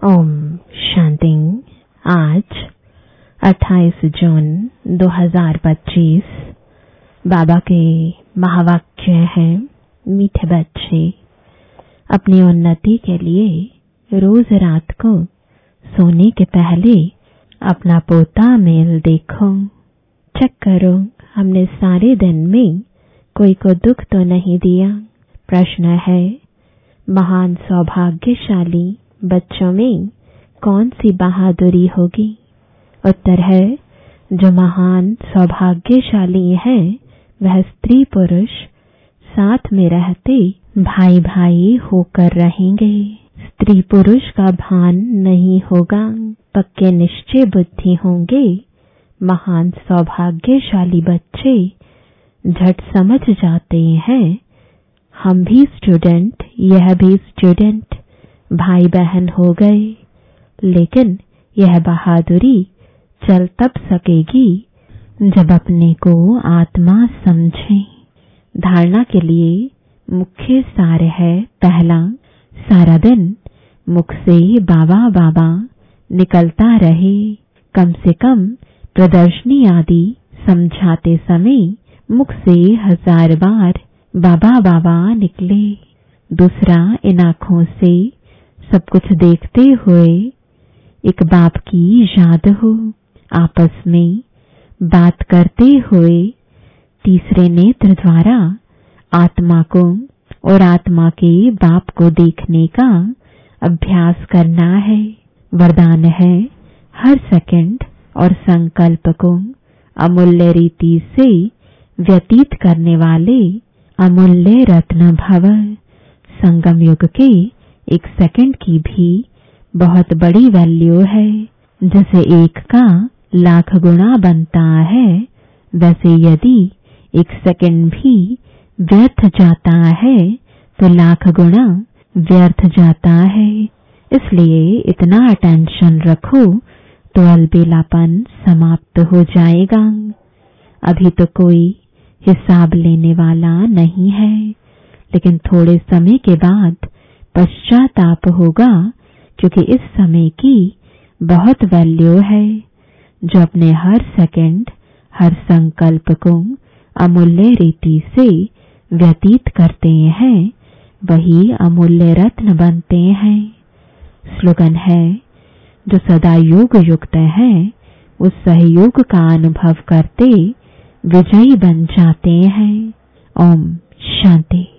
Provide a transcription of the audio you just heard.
ओम शांति। आज 28 जून 2025 बाबा के महावाक्य हैं, मीठे बच्चे अपनी उन्नति के लिए रोज रात को सोने के पहले अपना पोता मेल देखो, चेक करो हमने सारे दिन में कोई को दुख तो नहीं दिया। प्रश्न है, महान सौभाग्यशाली बच्चों में कौन सी बहादुरी होगी? उत्तर है, जो महान सौभाग्यशाली है वह स्त्री पुरुष साथ में रहते भाई भाई होकर रहेंगे। स्त्री पुरुष का भान नहीं होगा, पक्के निश्चय बुद्धि होंगे। महान सौभाग्यशाली बच्चे झट समझ जाते हैं, हम भी स्टूडेंट, यह भी स्टूडेंट, भाई बहन हो गए। लेकिन यह बहादुरी चल तब सकेगी जब अपने को आत्मा समझें। धारणा के लिए मुख्य सार है, पहला, सारा दिन मुख से बाबा बाबा निकलता रहे। कम से कम प्रदर्शनी आदि समझाते समय मुख से 1000 बार बाबा बाबा निकले। दूसरा, इन आँखों से सब कुछ देखते हुए एक बाप की याद हो, आपस में बात करते हुए तीसरे नेत्र द्वारा आत्मा को और आत्मा के बाप को देखने का अभ्यास करना है। वरदान है, हर सेकंड और संकल्प को अमूल्य रीति से व्यतीत करने वाले अमूल्य रत्न भव। संगम युग के एक सेकंड की भी बहुत बड़ी वैल्यू है। जैसे 1 का लाख गुना बनता है, वैसे यदि 1 सेकंड भी व्यर्थ जाता है तो लाख गुना व्यर्थ जाता है। इसलिए इतना अटेंशन रखो तो अलबेलापन समाप्त हो जाएगा। अभी तो कोई हिसाब लेने वाला नहीं है, लेकिन थोड़े समय के बाद पश्चाताप होगा, क्योंकि इस समय की बहुत वैल्यू है। जो अपने हर सेकंड, हर संकल्प को अमूल्य रीति से व्यतीत करते हैं, वही अमूल्य रत्न बनते हैं। स्लोगन है, जो सदा योग युक्त है उस सहयोग का अनुभव करते विजयी बन जाते हैं। ओम शांति।